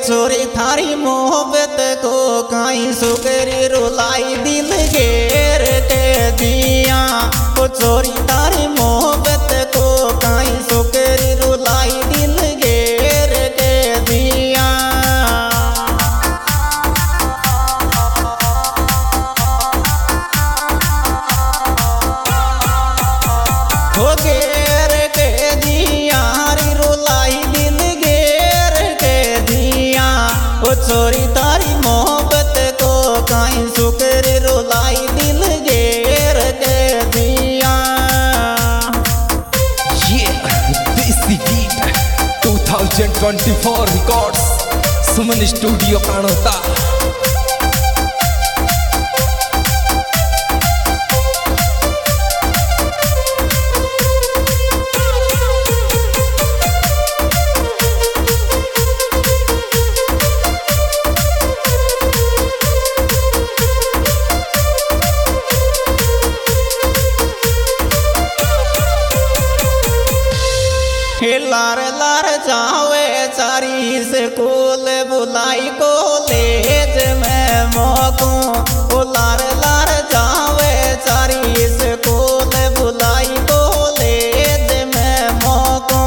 छोरी थारी मोहब्बत को काई सुकरी रुलाई दिल घेर के दिया। ओ छोरी थारी मोहब्बत को काई सुकरी रुलाई दिल घेर के दिया। हो घेर के दिया री रुलाई दिल घेर के दिया। ओ छोरी तारी मोहब्बत को काई सुकरी रुलाई दिल घेर के दिया। देसी गीत 2024 रिकॉर्ड्स सुमन स्टूडियो कानोता। लार लार जावे चारी स्कूल बुलाई कॉलेज में मौकू। ओ लार लार जावे चारी स्कूल बुलाई कॉलेज में मौकू।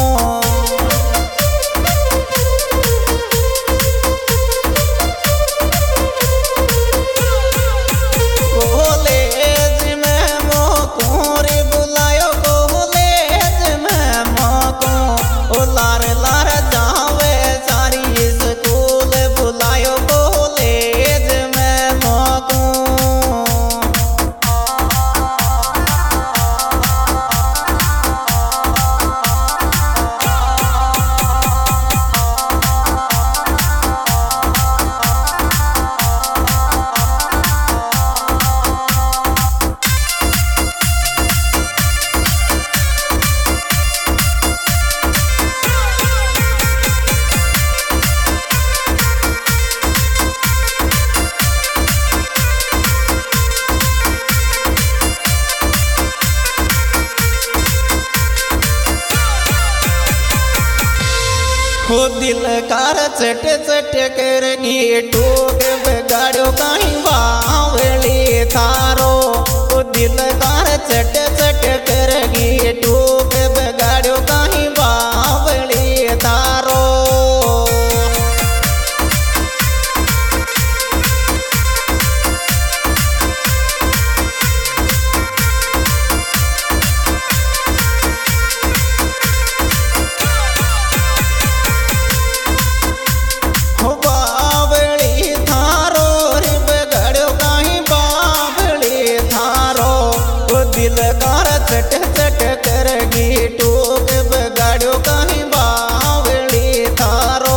कॉलेज में मौकू रे बुलायो कॉलेज में मौकू। ओ लार लार जावे सारी स्कूल बुलायो कॉलेज में मौकू। हो दिल कार चट चट करनी टोक बगाड़ो कहीं बावली थारो। ओ दिल कार चट चट करनी टोक बगाड़ो कहीं बावली थारो। दिल कार चट चट करगी टोक बगाड़ो कहीं बावली थारो।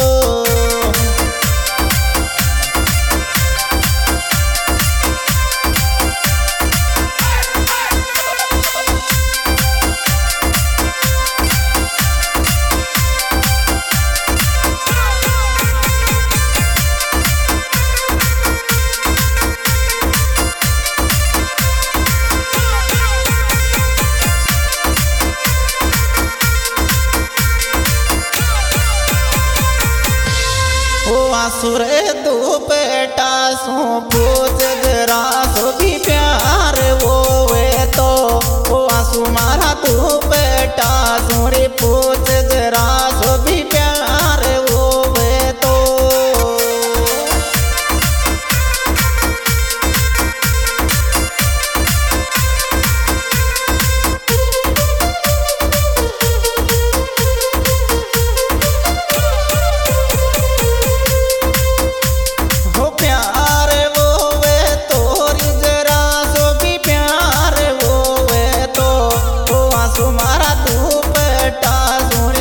सुरे दुपट्टा सो पूछ जरा सो भी प्यार वो वे तो। ओ आंसू मारा दुपट्टा सुरे पूछ जरा सो भी प्यार वो वे तो। तुम्हारा दुपट्टा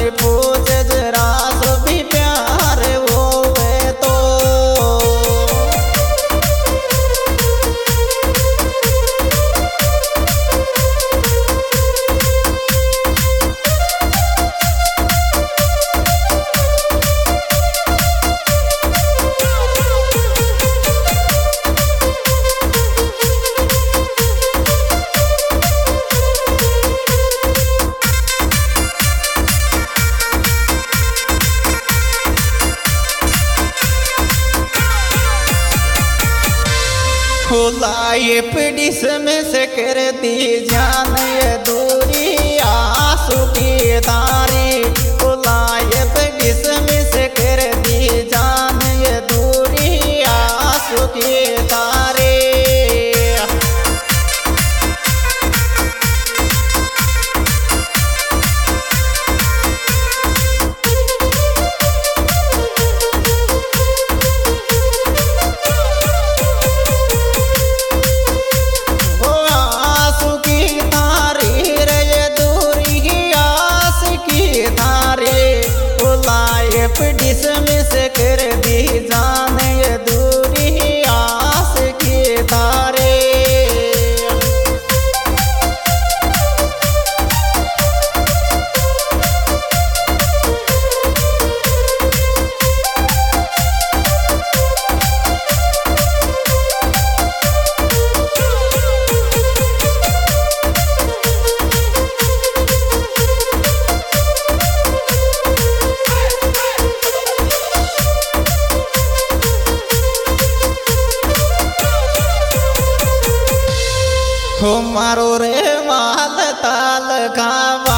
हो लाइफ डिस में से कर दी जान ये दूरी आंसू की धारी। हो लाइफ डिस में से कर दी जान ये दूरी आंसू की धारी। डिस में से कर दी जान ये दूरी आस की धारे। हो मारो रे माल ताल खावा